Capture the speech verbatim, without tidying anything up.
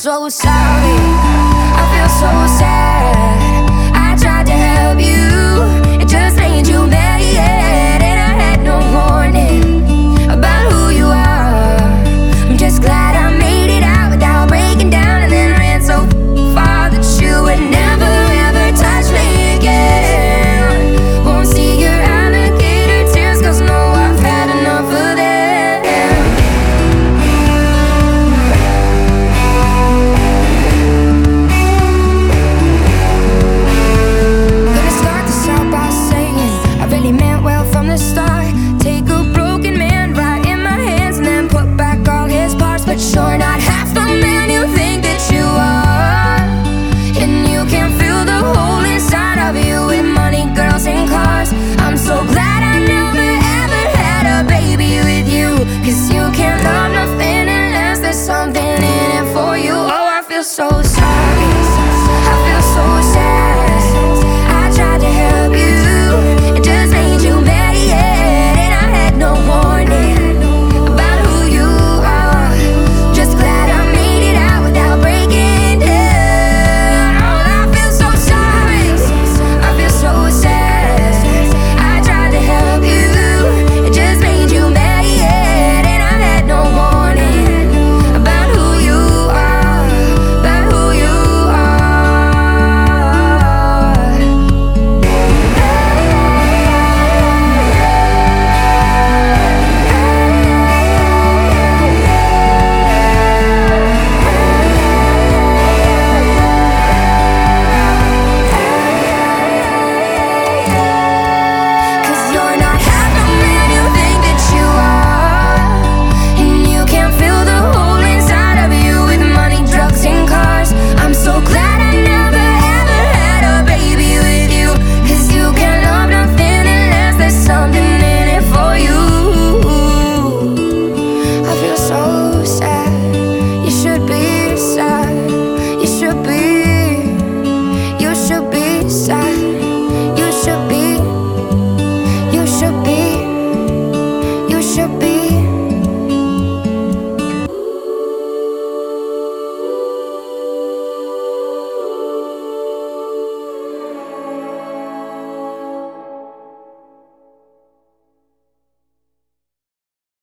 so sorry, I feel so sad. I tried to help you, it just made you mad, and I had no warning about who you are. I'm just glad I made it out without breaking down, and then ran so far that you would never ever touch me again. Won't see your alligator tears, cause no, I've had enough of them. You're not half the man you think that you are, and you can fill the hole inside of you with money, girls, and cars. I'm so glad I never ever had a baby with you, cause you can't love nothing unless there's something in it for you. Oh, I feel so